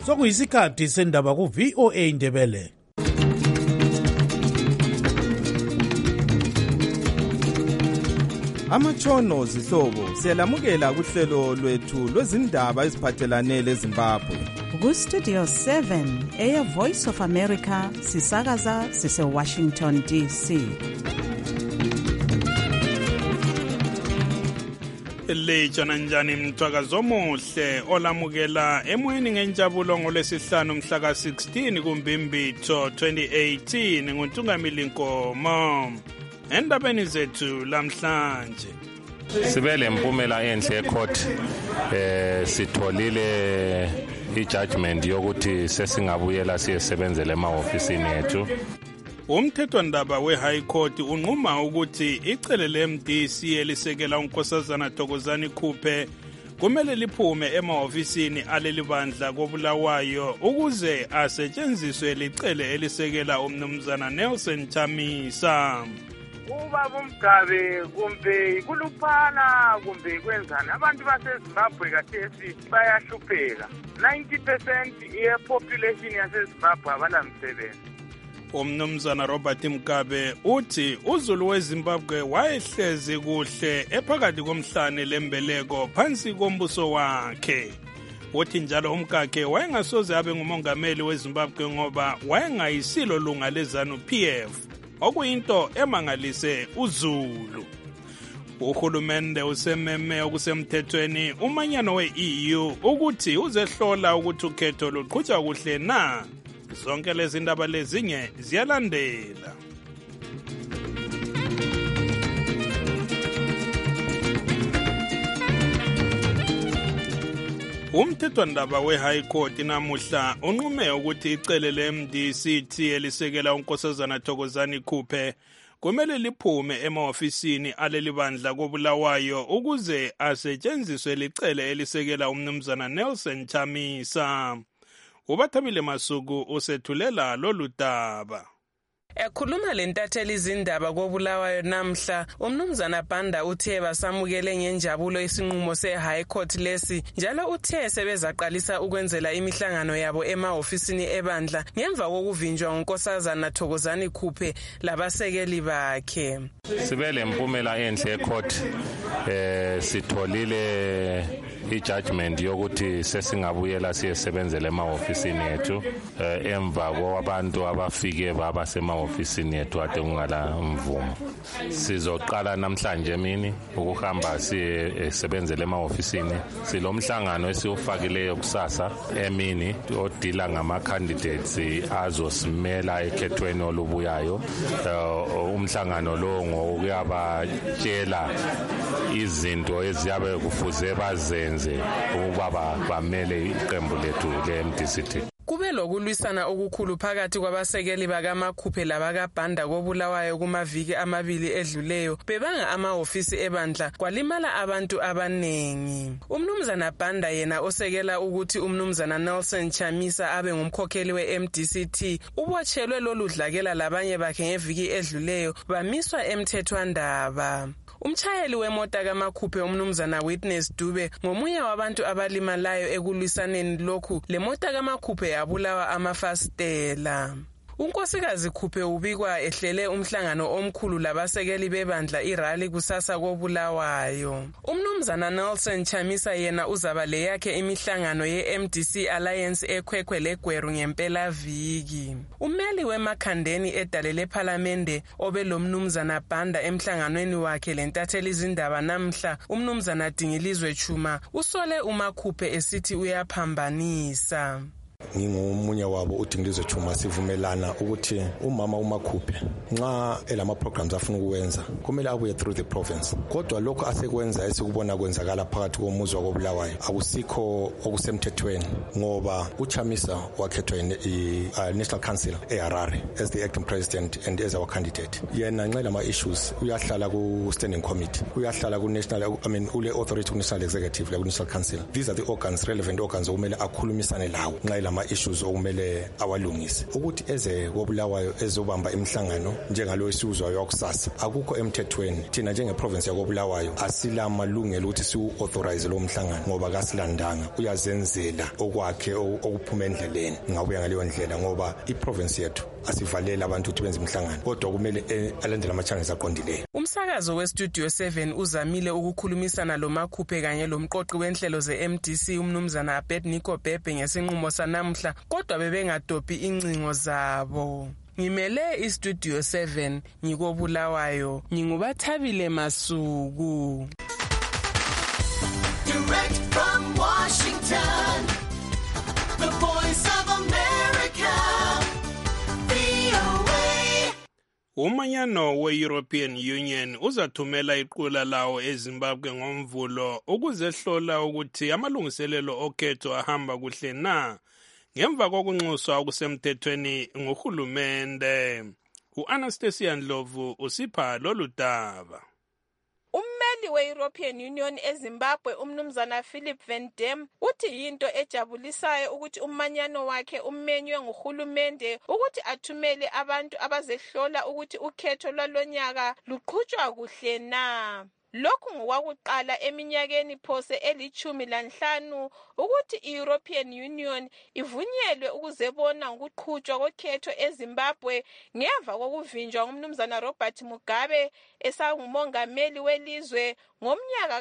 sokuyisikhathi sendaba ku-VOA Indebele. Amatshono zihlobo siyalamukela kuhlelo lwethu lwezindaba eziphathelane leZimbabwe. Ku-Studio 7 Air Voice of America sisakaza sise-Washington DC. Lejana njani mthwakazo omuhle olamukela emoyeni ngenjabulo ngolwesihlanu mhla ka-16 kuMbimbitho 2018 nguNtungamili Nkomo. Endabeni zethu lamhlanje sibele impumela enhle ecourt sitholile ijudgment yokuthi sesingabuyela siyesebenzele ema-ofisini ethu. Umthethwandaba we-High Court unquma ukuthi icele le-MDC elisekela uNkosazana Thokozani Khuphe kumele liphume ema-ofisini aleli bandla koBulawayo ukuze asetshenziswe licele elisekela umnumzana Nelson Chamisa. Ubaba uMgabe kumbe kuluphana kumbe kwenzani abantu baseZimbabwe kathesi bayahlupheka. 90% ye-population yaseZimbabwe abalamsebenzi. Umnumzana Robert Mugabe uthi uZulu weZimbabwe wayehlezi kuhle ephakathi komhlane lembeleko phansi kombuso wakhe. Uthi njalo umkakhe wayengasoze abe ngumongameli weZimbabwe ngoba wayengayisilo lunga leZANU PF, okuyinto emangalise uZulu. Uhulumende usememe okusemthethweni umanyano we-EU ukuthi uzehlola ukuthi ukhetho luqhutshwa kuhle na. Zonke lezi ndaba lezinye ziyalandela. Umthethwandaba we-High Court namuhla unqume ukuthi icele le-MDC elisekela uNkosazana Thokozani Khuphe kumele liphume ema-ofisini aleli bandla koBulawayo ukuze asetshenziswe licele elisekela umnumzana Nelson Chamisa. Ubathabile Masuku usethulela lolu daba. Ekhuluma lentatheli izindaba koBulawayo namhla, umnumzana Banda uthe basamukele ngenjabulo isinqumo se-High Court lesi, njalo uthe sebezaqalisa ukwenzela imihlangano yabo ema-ofisini ebandla ngemva kokuvinjwa uNkosazana Thokozani Khuphe labasekeli bakhe. Sibele impumela enhle ecourt sitholile ijudgment yokuthi sesingabuyela siyesebenzele ema-ofisini ethu emva kwabantu abafike baba sema-ofisini ethu ade kungala mvumo. Sizoqala namhlanje emini ukuhamba siyesebenzele ema-ofisini. Silomhlangano esiwufakileyo kusasa emini odila ngama-candidates azosimela ekhethweni olubuyayo. Umhlangano lo ngokuyabatshela izinto eziyabe kufuze bazenze ukuba bamele iqembu lethu le-MDC. Kube lokulwisana okukhulu phakathi kwabasekeli bakaMakhuphe labakaBanda koBulawayo kumaviki amabili edluleyo bebanga ama-ofisi ebandla kwalimala abantu abanengi. Umnumzana Banda yena osekela ukuthi umnumzana Nelson Chamisa abe ngumkhokheli we-MDC ubotshelwe lolu dlakela labanye bakhe ngeviki edluleyo bamiswa emthethwandaba. Umchayeli wemota kaMakhuphe umnumzana Witness Dube ngomunye wabantu abalimalayo ekulwisaneni lokhu lemota kaMakhuphe yabulawa amafastela. uNkosikazi Khuphe ubikwa ehlele umhlangano omkhulu labasekeli bebandla irali kusasa koBulawayo. Umnumzana Nelson Chamisa yena uzaba le yakhe imihlangano ye-MDC Alliance ekhwekhwe leGweru ngempela viki. Umeli wemakhandeni edalele parliamente obelomnumzana Banda emhlanganweni wakhe lentatheli izindaba namhla umnumzana Dingilizwe Chuma usole uMakhuphe esithi uyaphambanisa. Ngingomunye wabo uDingilizwe Chuma sivumelana ukuthi umama uMakhuphe nxa elama programs afuna ukwenza kumele abuye through the province. Kodwa lokho asekwenza esikubona kwenzakala phakathi komuzi wakoBulawayo akusikho okusemthethweni ngoba uChamisa wakhethwa National Council eHarare as the acting president and as our candidate. Yena nxa lama issues uyahlala ku standing committee, uyahlala ku national ule authority ku national executive la ku national council. These are the organs, relevant organs okumele akhulumisane lawo nxa nama-issues okumele awalungise ukuthi eze koBulawayo ezobamba imihlangano njengalo esiwuzwayo kusasa akukho emthethweni. Thina njengeprovince yakoBulawayo asila amalungelo ukuthi siwu-authorize lo mhlangano ngoba kasilandanga, uyazenzela okwakhe okuphuma endleleni. Ngabuya ngaleyo ndlela ngoba iprovince yethu asivalela abantu ukuthi benze imihlangano kodwa kumele alandele ama-channels aqondileyo. Umsakazo weStudio 7 uzamile ukukhulumisana loMakhuphe kanye lomqoqi wenhlelo ze-MDC umnumzana Abednego Bhebhe ngesinqumo sanamuhla kodwa bebengadophi incingo zabo. Ngimele iStudio 7 ngikoBulawayo, nginguBathabile Masuku. Direct from Washington, the voice of America, VOA. Umanyano we-European Union uzathumela iqula lawo eZimbabwe ngomvulo ukuzehlola ukuthi amalungiselelo okhetho ahamba kuhle na ngemva kokunxuswa okusemthethweni nguhulumende. U-Anastasia Ndlovu usipha lolu daba. Ummeli we-European Union eZimbabwe umnumzana Philip Van Dam uthi yinto ejabulisayo ukuthi umanyano wakhe umenywe nguhulumende ukuthi athumele abantu abazehlola ukuthi ukhetho lwalonyaka luqhutshwa kuhle na. Lokhu ngokwakuqala eminyakeni phose eli-15 ukuthi i-European Union ivunyelwe ukuzebona ngokuqhutshwa kokhetho eZimbabwe ngemva kokuvinjwa ngumnumzana Robert Mugabe esangumongameli welizwe ngomnyaka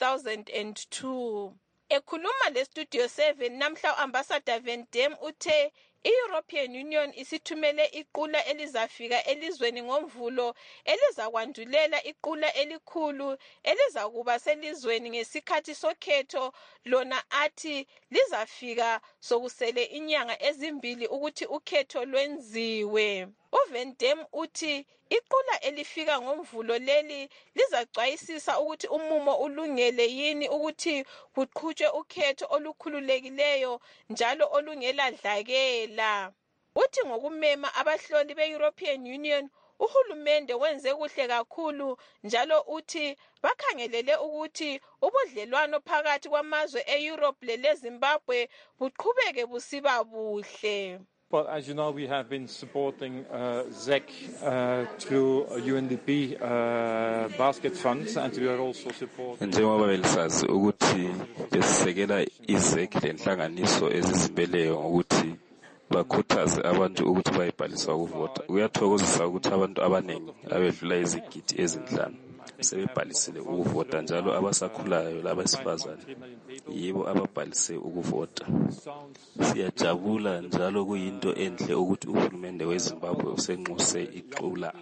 ka-2002. Ekhuluma leStudio 7 namhla u-Ambassador Van Dam uthe i-European Union isithumele iqula elizafika elizweni ngomvulo elizakwandulela iqula elikhulu elizakuba selizweni ngesikhathi sokhetho lona athi lizafika sokusele inyanga ezimbili ukuthi ukhetho lwenziwe. uVan Dam uthi iqula elifika ngomvulo leli lizacwayisisa ukuthi umumo ulungele yini ukuthi kuqhutshwe ukhetho olukhululekileyo njalo olungeladlakela. Uthi ngokumema abahloli be-European Union uhulumende wenze kuhle kakhulu njalo uthi bakhangelele ukuthi ubudlelwano phakathi kwamazwe e-Europe leleZimbabwe buqhubeke busiba buhle. Well, as you know, we have been supporting ZEC through UNDP basket funds, and we are also supporting. Njengoba belisazi ukuthi besisekela iZEC lenhlanganiso ezizimeleyo ukuthi bakhuthaze abantu ukuthi bayibhalise ukuvota. Kuyathokozisa ukuthi abantu abaningi abedlula izigidi ezinhlanu sebebhalisile ukuvota njalo abasakhulayo labesifazane yibo ababhalise ukuvota. Siyajabula njalo kuyinto enhle ukuthi uhulumende weZimbabwe usenxuse iqula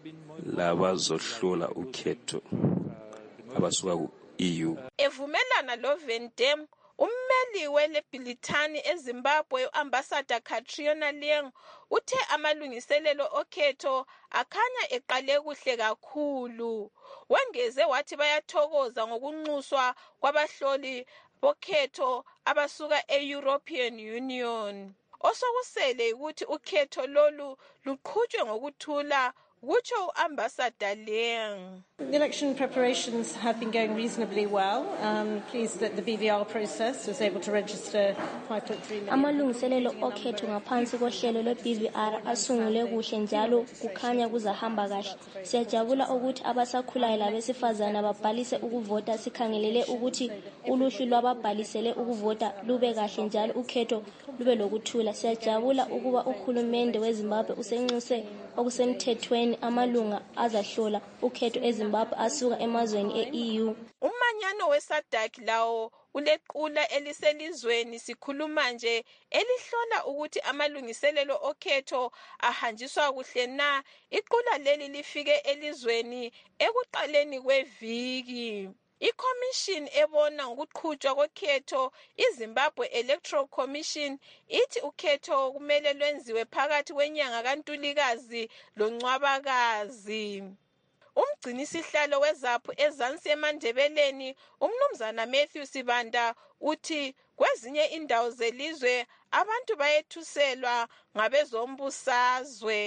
labazohlola ukhetho abasuka ku-EU. Evumelana loVan Dam, ummeli weleBrithani eZimbabwe u-Ambassador Catriona Leong uthe amalungiselelo okhetho akhanya eqale kuhle kakhulu. Wengeze wathi bayathokoza ngokunxuswa kwabahloli bokhetho abasuka e-European Union. Osokusele ukuthi ukhetho lolu luqhutshwe ngokuthula kutsho u-Ambassador Leong. The election preparations have been going reasonably well. Pleased that the BVR process was able to register 5.3 million. Amalungiselelo okhetho ngaphansi kohlelo lwe-BVR asungule kuhle njalo kukhanya kuzahamba kahle. Siyajabula ukuthi abasakhulayo labesifazana babhalise ukuvota. Sikhangelele ukuthi uluhlu lwababhalisele ukuvota lube kahle njalo ukhetho lube lokuthula. Siyajabula ukuba uhulumende weZimbabwe usenxuse okusemthethweni amalunga azahlola ukhetho eZimbabwe asuka emazweni e-EU. Umanyano weSADC lawo ulequla eliselizweni sikhuluma nje elihlola ukuthi amalungiselelo okhetho ahanjiswa kuhle na. Iqula leli lifike elizweni ekuqaleni kweviki. I-Commission ebona ngokuqhutshwa kokhetho iZimbabwe Electoral Commission ithi ukhetho kumele lwenziwe phakathi kwenyanga kaNtulikazi loNcwabakazi. Umgcinisihlalo weZAPHU ezansi eMandebeleni umnumzana Matthew Sibanda uthi kwezinye indawo zelizwe abantu bayethuselwa ngabezombusazwe.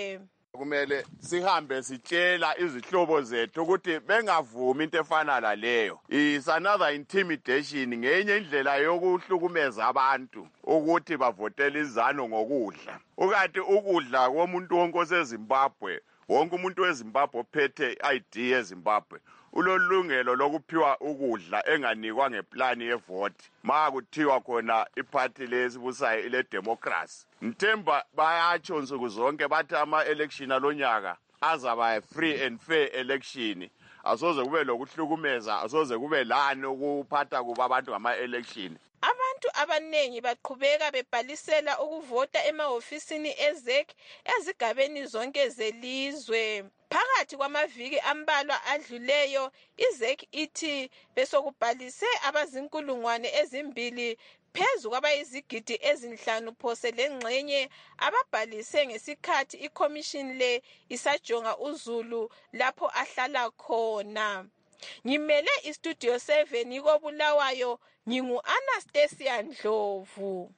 kumele sihambe sitshela izihlobo zethu ukuthi bengavumi into efana laleyo. Is another intimidation, ngenye indlela yokuhlukumeza abantu ukuthi bavotele izano ngokudla. Ukanti ukudla komuntu wonke oseZimbabwe, wonke umuntu weZimbabwe ophethe ID yeZimbabwe ulolungelo lokuphiwa ukudla enganikwa ngeplani yevoti makuthiwa khona iphathi lesibusayo ile democracy. Mthemba bayatsho nsuku zonke bathi ama-election alonyaka azaba free and fair election. Asoze kube lokuhlukumeza, asoze kube lani ukuphatha kuba abantu ngama-election. Abantu abanengi baqhubeka bebhalisela ukuvota emahofisini eZEC ezigabeni zonke zelizwe. Phakathi kwamaviki ambalwa adluleyo, iZEC ithi besokubhalise abazinkulungwane ezimbili phezu kwabayizigidi ezinhlanu phose lengxenye ababhalise ngesikhathi iCommission le isajonga uZulu lapho ahlala khona. Ngimele iStudio 7 koBulawayo, ngingu-Anastasia Ndlovu.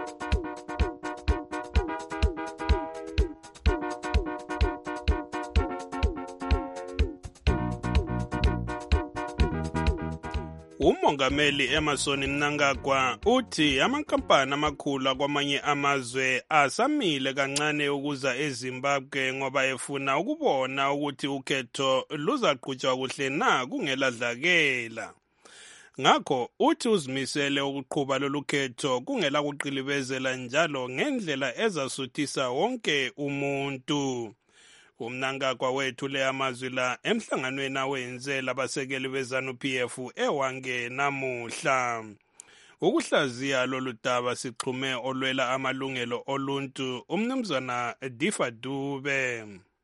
Umongameli Emmerson Mnangagwa uthi amankampani amakhulu kwamanye amazwe asamile kancane ukuza eZimbabwe ngoba efuna ukubona ukuthi ukhetho luzaqhutshwa kuhle na kungeladlakela. Ngakho uthi uzimisele ukuqhuba lolu khetho kungela kuqilibezela njalo ngendlela ezasuthisa wonke umuntu. Umnangagwa wethule amazwi la emhlanganweni awenze labasekeli beZANU-PF eWange namuhla. Ukuhlaziya lolu daba sixhume olwela amalungelo oluntu umnumzana Difa Dube.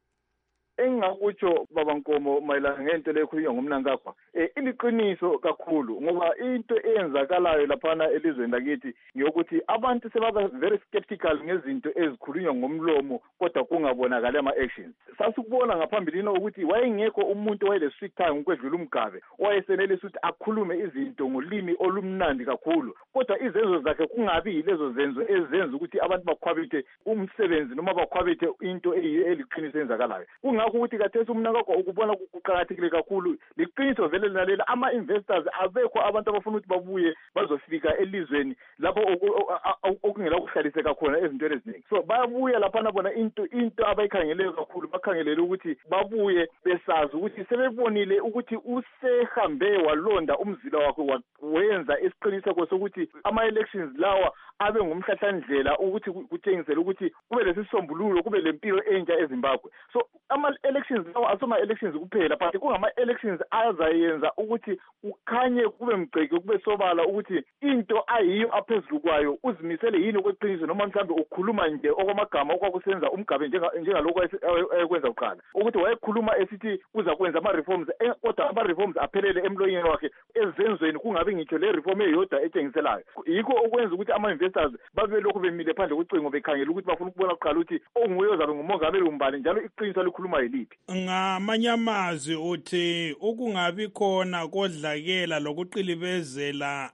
Engakutsho baba Nkomo mayelana ngento lekhulunywa ngumnangagwa iliqiniso kakhulu ngoba into eyenzakalayo laphana elizweni lakithi ngiyokuthi abantu sebaba very skeptical ngezinto ezikhulunywa ngomlomo kodwa kungabonakala ama-actions. Sasikubona ngaphambilini ukuthi wayengekho umuntu wayele-strict time ukwedlula umgabe owayesenelisa ukuthi akhulume izinto ngolimi olumnandi kakhulu kodwa izenzo zakhe kungabi lezo zenzo ezenza ukuthi abantu bakhwabithe umsebenzi noma bakhwabithe into eliqiniso eyenzakalayo. Ngakho ukuthi kathesi umnangagwa ukubona kuqakathekile kakhulu liqiniso vele lalela ama-investors abekho abantu abafuna ukuthi babuye bazofika elizweni lapho okungela kuhlaliseka khona ezintweni eziningi. So bayabuya laphana bona into abayikhangeleyo kakhulu bakhangelele ukuthi babuye besazi ukuthi sebebonile ukuthi usehambe walonda umzila wakhe wenza isiqiniseko sokuthi ama-elections lawa abe ngumhlahlandlela ukuthi kutshengisele ukuthi kube lesisombululo kube lempilo entsha eZimbabwe. So ama-elections lawa asoma-elections kuphela but kungama-elections azayenza ukuthi kukhanye kube mgceke kube sobala ukuthi into ayiyo aphezulu kwayo uzimisele yini okweqiniso noma mhlawumbe ukhuluma nje okwamagama okwakusenza umgabe njengalokho ayekwenza kuqala ukuthi wayekhuluma esithi uza kwenza ama-reforms kodwa ama-reforms aphelele emlonyeni wakhe ezenzweni kungabi ngitsho le reform eyodwa etshengiselayo. Yikho okwenza ukuthi ama-investors babe lokhu bemile phandle kocingo bekhangela ukuthi bafuna ukubona kuqala ukuthi onguye ozabe ngumongameli umbali njalo iqiniso likhuluma yiliphi. Ngamanye amazwi uthi ukungabi khona kodlakela lokuqilibezela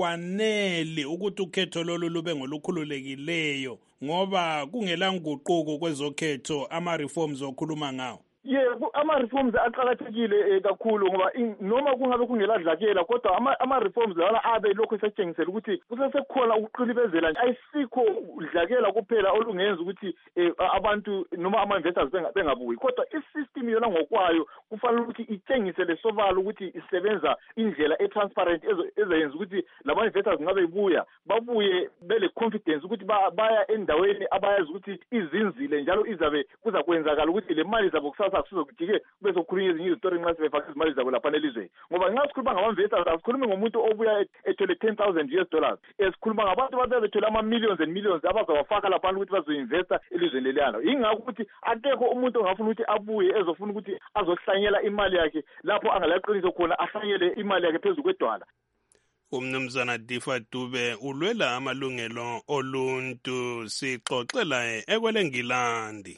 akwaneli ukuthi ukhetho lolu lube ngolukhululekileyo ngoba kungela nguquko kwezokhetho ama-reforms okhuluma ngawo. Yebo, ama-reforms aqakathekile kakhulu ngoba noma kungabe kungeladlakela kodwa ama-reforms lana abe lokhu esetshengisela ukuthi kusesekukhona ukuqilibezela ayisikho udlakela kuphela olungenza ukuthi abantu noma ama-investors bengabuyi kodwa isystem yona ngokwayo kufanele ukuthi itshengisele sobala ukuthi isebenza indlela e-transparent ezayenza ukuthi lama-investors ngabe ibuya babuye bele-confidence ukuthi baya endaweni abayazi ukuthi izinzile njalo izabe kuzakwenzakala ukuthi le mali zabo kusasa akusizokujike kube sokukhulunywa ezinye izitori nxa sebefake izimali zabo laphana elizweni ngoba nxa sikhuluma ngama-investors asikhulumi ngomuntu obuya ethole $10,000 sikhuluma ngabantu babe bethole ama-millions and millions abazawafaka laphana ukuthi bazoinvesta elizweni leliyana. Yingakho ukuthi akekho umuntu ongafuna ukuthi abuye ezofuna ukuthi azohlanyela imali yakhe lapho angalaqiniso khona ahlanyele imali yakhe phezu kwedwala. Umnumzana Difa Dube ulwela amalungelo oluntu sixoxela ekwelengilandi.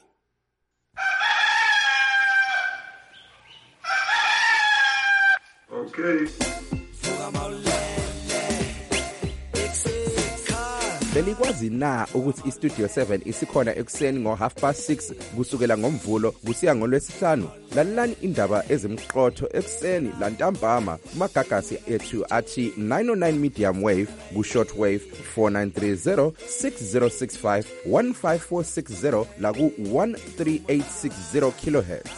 Okay. belikwazi na ukuthi iStudio 7 isikhona ekuseni ngo6:30 kusukela ngomvulo kusiya ngolwesihlanu? Lalelani indaba ezimqotho ekuseni lantambama kumagagasi ethu athi 909 medium wave ku-shortwave 4930 6065 15460 la ku-13860 kilohertz.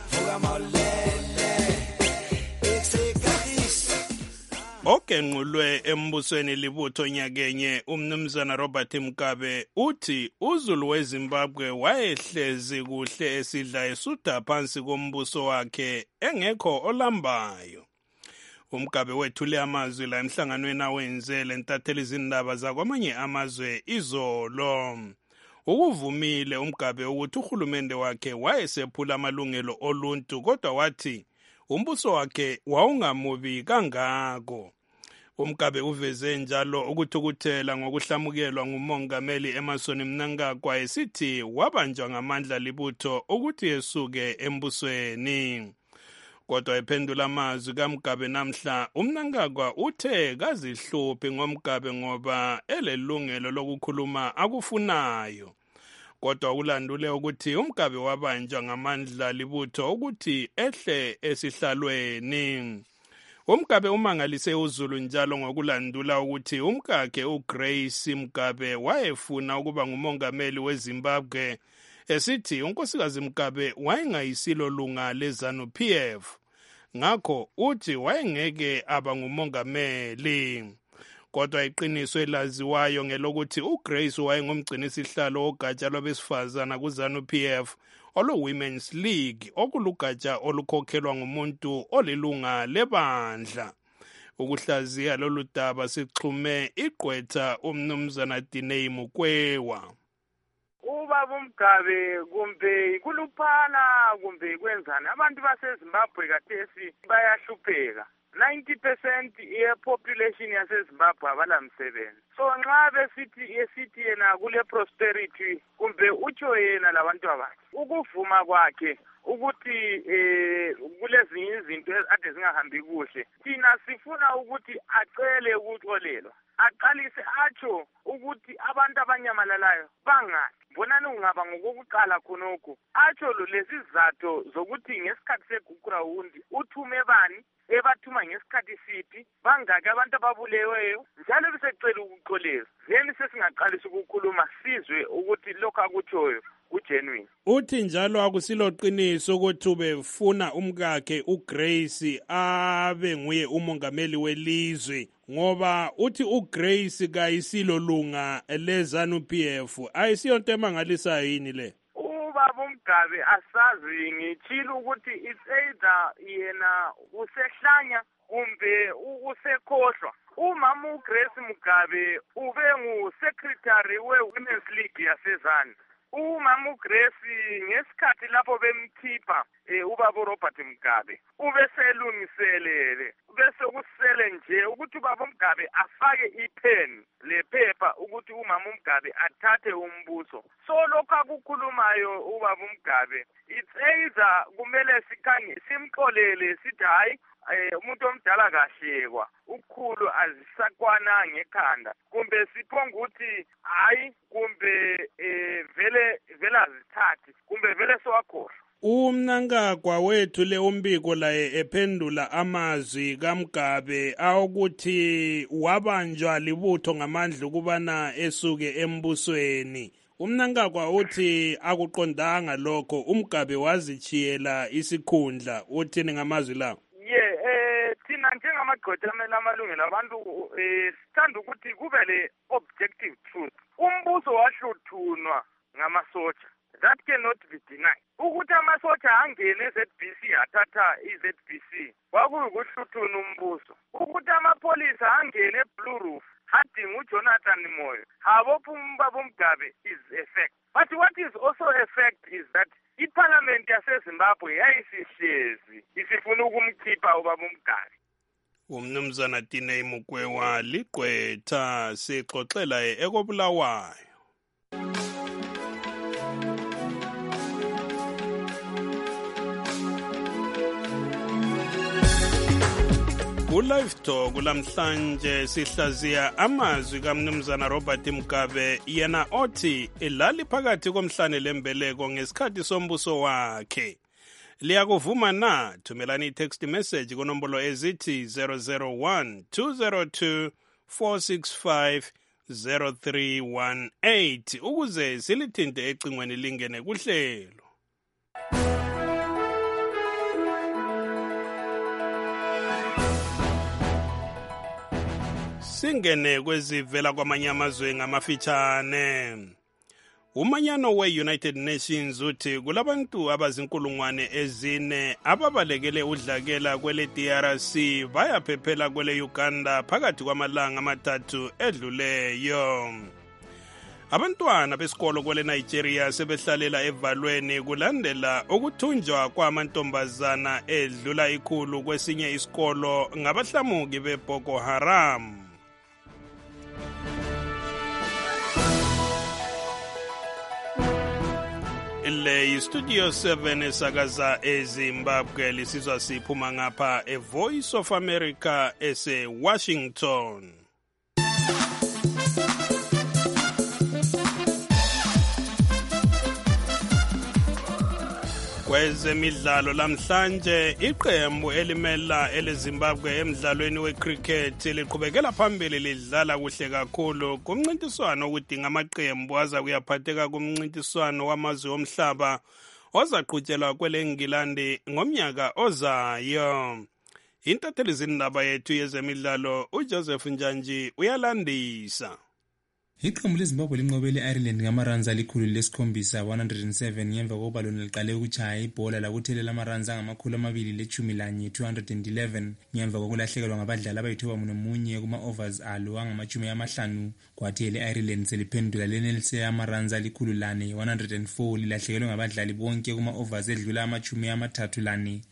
Ogenqulwe embusweni libutho nyakenye umnumzana Robert Mugabe uthi uZulu weZimbabwe wayehlezi kuhle esidla esutha phansi kombuso wakhe engekho olambayo. UMugabe wethule amazwi la emhlanganweni awenze lentatheli izindaba zakwamanye amazwe izolo. Ukuvumile uMugabe ukuthi uhulumende wakhe wayesephula amalungelo oluntu kodwa wathi umbuso wakhe wawungamubi kangako. UMugabe uveze njalo ukuthukuthela ngokuhlamukelwa ngumongameli Emmerson Mnangagwa esithi wabanjwa ngamandla libutho ukuthi esuke embusweni. Kodwa ephendula amazwi kaMugabe namhla, uMnangagwa uthe kazihluphi ngoMugabe ngoba elelungelo lokukhuluma akufunayo. Kodwa ulandule ukuthi uMugabe wabanjwa ngamandla libutho ukuthi ehle esihlalweni. UMugabe umangalise uZulu njalo ngokulandula ukuthi umkakhe uGrace Mugabe wayefuna ukuba ngumongameli weZimbabwe esithi unkosikazi Mugabe wayengayisilo lunga leZANU-PF. Ngakho uthi wayengeke aba ngumongameli. Kodwa iqiniso elaziwayo ngelokuthi uGrace wayengumgcinisihlalo wogatsha lwabesifazana kuZANU-PF olu-Women's League okulugatsha olukhokhelwa ngumuntu olilunga lebandla. Ukuhlaziya lolu daba sixhume igqwetha umnumzana Diney Mukwewa. Ubaba uMgabe kumbe ikuluphana kumbe kwenzani abantu baseZimbabwe kathesi bayahlupheka. 90% ye-population yaseZimbabwe abalamsebenzi. So nxa besithi yena kule prosperity kumbe utsho yena labantu abakhe ukuvuma kwakhe ukuthi kulezinye izinto ade zingahambi kuhle, thina sifuna ukuthi acele ukuxolelwa, aqalise atsho ukuthi abantu abanyamalalayo bangaphi. Mbonani ungaba ngokokuqala khonokho atsho lezi zizathu zokuthi ngesikhathi segurawundi uthume bani, ebathuma ngesikhathi siphi, bangaki abantu ababuleweyo, njalo bisecela ukuxolelwa. Then sesingaqalisa ukukhuluma sizwe ukuthi lokho akutshoyo kugenuine. Uthi njalo akusilo qiniso ukuthi ubefuna umkakhe uGrace abe nguye umongameli welizwe ngoba uthi uGrace kayisilo lunga leZANU-PF. Ayisiyonto emangalisayo yini le? Ubaba uMgabe asazi ngitshilo ukuthi it's either yena usehlanya kumbe usekhohlwa. Umama uGrace Mugabe ube ngu-secretary we-Women's League yaseZANU. Umama uGrace ngesikhathi lapho bemkhipha ubaba uRobert Mugabe ubeselungiselele bese kusele nje ukuthi ubaba uMgabe afake ipen lephepha ukuthi umama uMgabe athathe umbuso. So lokho akukhulumayo ubaba uMgabe it's either kumele simxolele sithi hayi umuntu omdala kahlekwa ukhulu azisakwana ngekhanda, kumbe siphonga ukuthi hayi kumbe vele azithathi kumbe vele sowakhohlwa. UMnangagwa wethule umbiko laye ephendula amazwi kaMgabe awukuthi wabanjwa libutho ngamandla ukubana esuke embusweni. UMnangagwa uthi akuqondanga lokho, uMgabe wazichiyela isikhundla. Uthini ngamazwi lawo? Thina njengamagqwetha amele amalungelo abantu sithanda ukuthi kube le objective truth. Umbuso wahluthunwa ngamasotsha. That cannot be denied. Ukuthi amasotsha angene eZBC athatha iZBC kwakuyikuhluthuna umbuso. Ukuthi amapolisa angene eBlue Roof hadinga uJonathan Moyo habopha umbaba uMgabe is a fact. But what is also a fact is that iParliament yaseZimbabwe yayisihlezi isifuna ukumkhipha ubaba uMgabe. Umnumzana Diney Mukwewa ligqwetha sixoxela ekobulawayo. Ku-Live Talk lamhlanje sihlaziya amazwi kaMnumzana Robert Mugabe yena othi ilali phakathi komhlane lembeleko ngesikhathi sombuso wakhe. Liyakuvuma na? Thumelani i-text message kunombolo ezithi 001 202 465 0318 ukuze silithinte ecingweni lingene kuhlelo. Singene kwezivela kwamanye amazwe ngamafitshane. Umanyano we-United Nations uthi kulabantu abazinkulungwane ezine ababalekele udlakela kwele DRC bayaphephela kwele Uganda phakathi kwamalanga amathathu edluleyo. Abantwana besikolo kwele Nigeria sebehlalela evalweni kulandela ukuthunjwa kwamantombazana edlula ikhulu kwesinye isikolo ngabahlamuki beBoko Haram. Le Studio 7 esakaza eZimbabwe lisizwa siphuma ngapha eVoice of America ese Washington. Kwezemidlalo lamhlanje iqembu elimela eleZimbabwe emidlalweni wecricket liqhubekela phambili lidlala kuhle kakhulu kumncintiswano okudinga amaqembu aza kuyaphatheka kumncintiswano wamazwe omhlaba ozaqhutshelwa kweleNgilandi ngomnyaka ozayo. Intatheli zindaba yethu yezemidlalo uJoseph Njanji uyalandisa. Iqembu leZimbabwe linqobele iReland ngamaruns alikhulu lesikhombisa 107 ngemva kokuba lona liqale ukuchaya ibhola lakuthelela amaruns angamakhulu amabili lechumi lanye 211 ngemva kokulahlekelwa ngabadlali abayithoba nomunye kuma-overs alo angamachumi amahlanu kwathi iReland seliphendula lenelise amaruns alikhulu lane 104 lilahlekelwe ngabadlali bonke kuma-overs edlula amachumi amathathu lane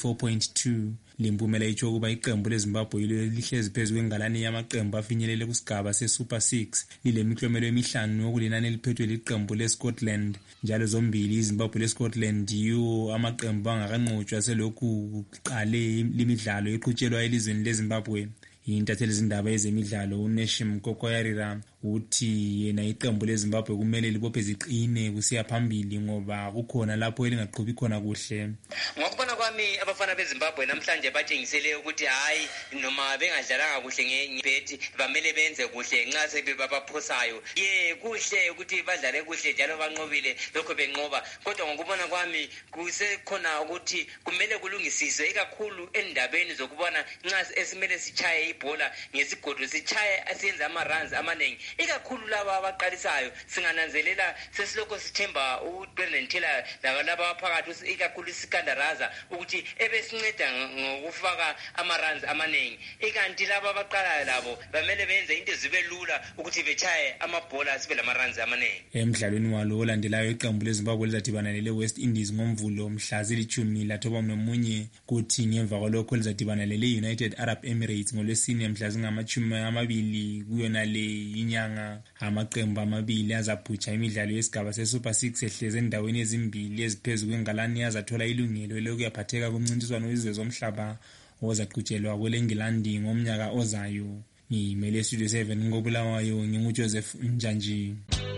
34.2. Limpumela itsho ukuba iqembu leZimbabwe lihlezi phezu kwengalane yamaqembu afinyelele kusigaba se-Super 6 lilemiklomelo emihlanu okulinani eliphethwe liqembu leScotland njalo zombili iZimbabwe leScotland yiwo amaqembu angakanqotshwa selokhu kuqale limidlalo eqhutshelwa elizweni leZimbabwe. Intatheli zindaba ezemidlalo uNeshim Kokoyarira uthi yena iqembu leZimbabwe kumele libophe ziqine kusiya phambili ngoba kukhona lapho elingaqhubi khona kuhle. Ngokubona kwami abafana beZimbabwe namhlanje batshengisele ukuthi hayi noma bengadlalanga kuhle ngebethi bamele benze kuhle nxa sebebaphosayo. Kuhle ukuthi badlale kuhle njalo banqobile lokho benqoba kodwa ngokubona kwami kusekhona ukuthi kumele kulungisiswe ikakhulu endabeni zokubona nxa esimele sichaye ibhola ngesigodo sichaye asenza ama-runs amaningi ikakhulu laba abaqalisayo singananzelela sesilokho sithemba uBrendan Taylor laba abaphakathi ikakhulu isikandaraza ukuthi ebesinceda ngokufaka ama-runs amaningi ikanti laba abaqalayo labo bamele benze into zibe lula ukuthi bechaye amabhola sibe lama-runs amaningi. Emidlalweni walo olandelayo iqembu leZimbabwe lizadibana lele-West Indies ngomvulo mhla zilithumi lathoba nomunye kuthi ngemva kwalokho lizadibana lele-United Arab Emirates ngolwesine mhla zingamachumi amabili kuyona le inyanga. Amaqembu amabili azaphutsha imidlalo yesigaba se-Super 6 ehleze endaweni ezimbili eziphezu kwengalane azathola ilungelo lokuyaphatheka kumncintiswano wezizwe zomhlaba ozaqhutshelwa kweleNgilandi ngomnyaka ozayo. Ngimele Studio 7 ngobulawayo nginguJoseph Njanji.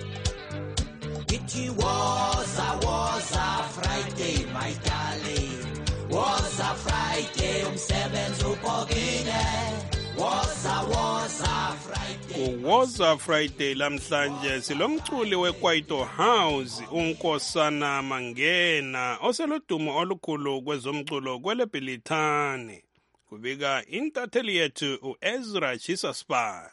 It was a Friday, my darling. Was a Friday, umsebenzi ubhokile. Was a Friday. Was a Friday lamhlanje silomculi weKwaito House uNkosana Mangena oselodumo olukhulu kwezomculo kweleBhilithane. Kubika intatheli yethu uEzra Chisaspan.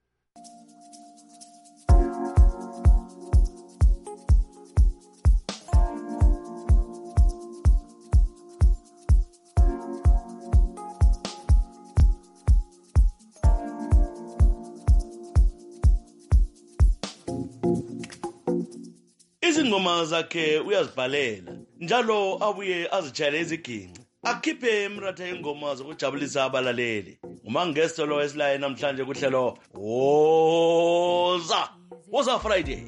Izingoma zakhe uyazibhalela njalo abuye azitshayele iziginci akhiphe emratha ingoma zokujabulisa abalaleli. Umangeste lo esilaye namhlanje kuhlelo Woza Friday.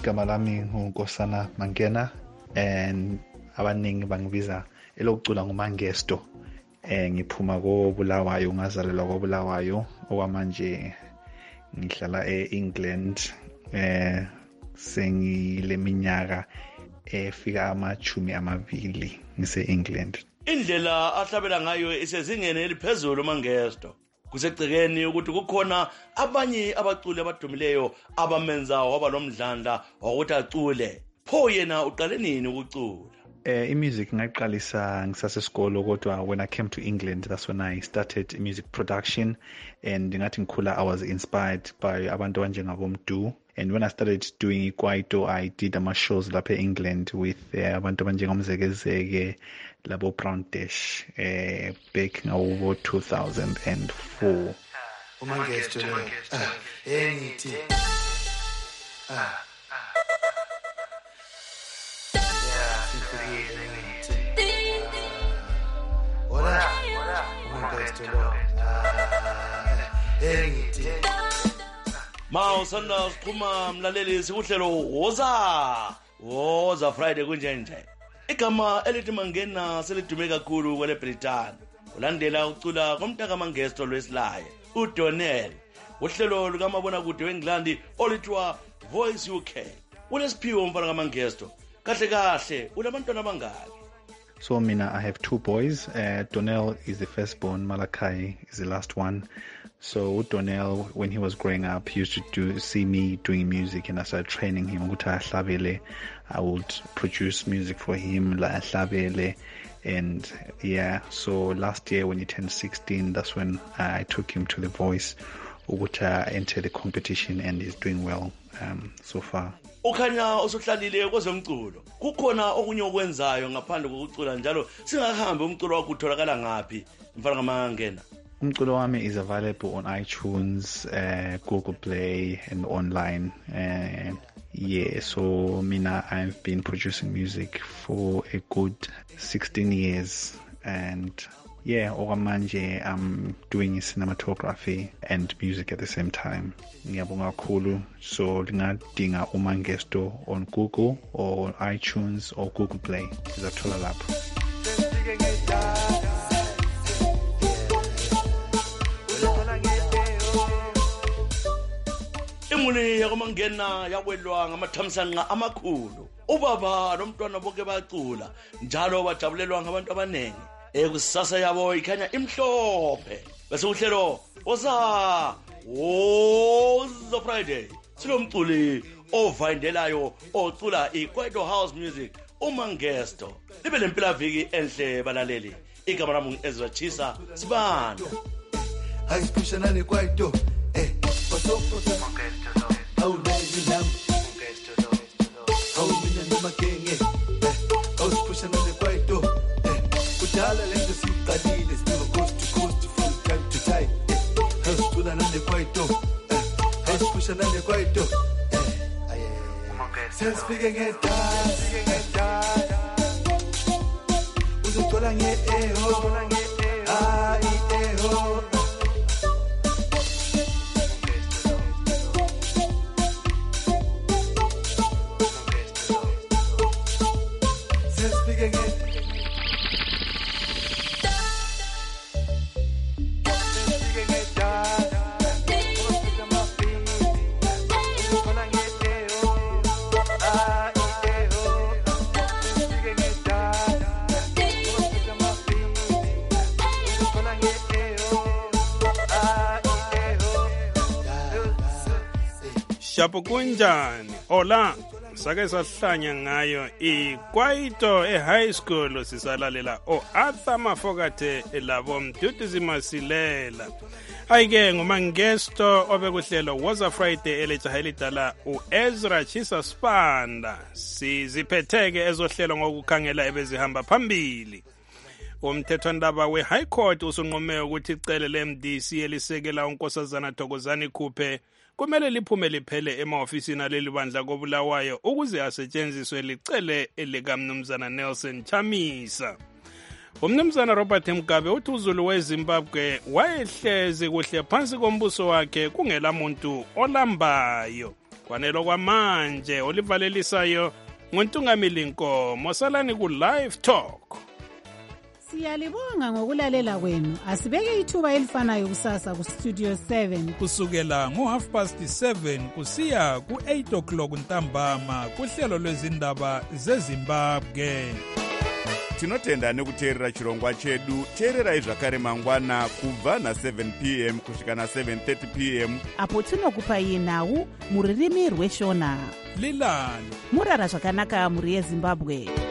igama lami nguNkosana Mangena and abaningi bangibiza elokucula nguMangesto. Ngiphuma koBulawayo, ngazalelwa koBulawayo, okwamanje ngihlala eEngland. Sengile minyaka efika 20 ngise-England. Indlela ahlabela ngayo isezingeni eliphezulu uMangesto. Kusegcekeni ukuthi kukhona abanye abaculi abadumileyo abamenza waba nomdlandla wokuthi acule. Pho yena uqale nini ukucula? Music ngayiqalisa ngisasesikolo, kodwa when I came to England, that's when I started music production, and ngathi ngikhula I was inspired by abantu abanjengabomdu. And when I started doing ikwaito, I did ama-shows lapha e-England with abantu abanjengomzekezeke, labo Brown Dash, back ngawo 2004. uMangesto engithi Mawusanda siqhuma mlaleli sikuhlelo woza Friday kunjenje. Igama elithi Mangena selidume kakhulu kwele Britain. Ulandela ucula komntaka Mangesto lwesilaye uDonnell. Uhlelo lukamabona kude weNgilandi olithwa Voice UK. Ulesiphiwo mfana kaMangesto. Kahle ulabantwana abangaki? So mina, I have 2 boys. Donnell is the firstborn, Malachi is the last one. So Donnell, when he was growing up, he used to see me doing music, and I started training him. I would produce music for him, and yeah. So last year when he turned 16, that's when I took him to The Voice, enter the competition, and he's doing well so far. Ukhanya usuhlalile kwezomculo. Kukhona okunye okwenzayo ngaphandle kokucula njalo singahambe umculo wakho utholakala ngapi mfana kaMangena? Umculo wami is available on iTunes, Google Play, and online. Yeah, so mina, I've been producing music for a good 16 years, and yeah, okwamanje I'm doing cinematography and music at the same time. Ngiyabonga kakhulu. So lingadinga uMangesto on Google or iTunes or Google Play. Ngizathola lapho. Imuli yakuMangena yakwelwa ngamathamsanqa amakhulu. Ubaba nomntwana bonke bacula njalo bajabulelwa ngabantu abanengi. Ekusasa yabo ikhanya imhlophe. Bese uhlelo woza Friday. Silomculi ovayindelayo ocula ikwaito house music uMangesto. Libe lempela viki enhle balaleli. Igama lami Ezra Chisa Sibanda. Ayisiphishana nekwaito Mangesto au lezi nam Mangesto au mina nimakenge ayisiphishana nekwaito kudala lento siqalile sibuka coast to coast from time to time ayisicula nekwaito ayisiphishana nekwaito sesifike ngedance uzothola nge-eho i-eho Shapo kunjani? Ola sake sahlanya ngayo ikwaito high school sisalalela Arthur Mafokate labo Mduduzi Masilela. Ayike nguMangesto obekuhlelo woza Friday elejaha elidala uEzra Chisa Sibanda. Siziphetheke ezohlelo ngokukhangela ebezihamba phambili. Umthethwandaba we-High Court usunqome ukuthi icele le-MDC elisekela uNkosazana Thokozani Khuphe kumele liphume liphele emaofisini aleli bandla koBulawayo ukuze asetshenziswe licele likaMnumzana Nelson Chamisa. Umnumzana Robert Mugabe uthi uZulu weZimbabwe wayehlezi kuhle phansi kombuso wakhe kungela muntu olambayo. kwanelo kwamanje olivalelisayo nguntungamili Nkomo. Salani ku-Live Talk. Siyalibonga ngokulalela kwenu. Asibeke ithuba elifanayo kusasa ku-Studio 7 kusukela ngo-7:30 kusiya ku-8 o'clock ntambama kuhlelo lwezindaba zeZimbabwe. Tinotenda nekuteerera chirongwa chedu. Teererai zvakare mangwana kubva na7 p.m. kusvika na7:30 p.m. apo tinokupai nhau muririmi rweshona. Lilani murara zvakanaka muri yeZimbabwe.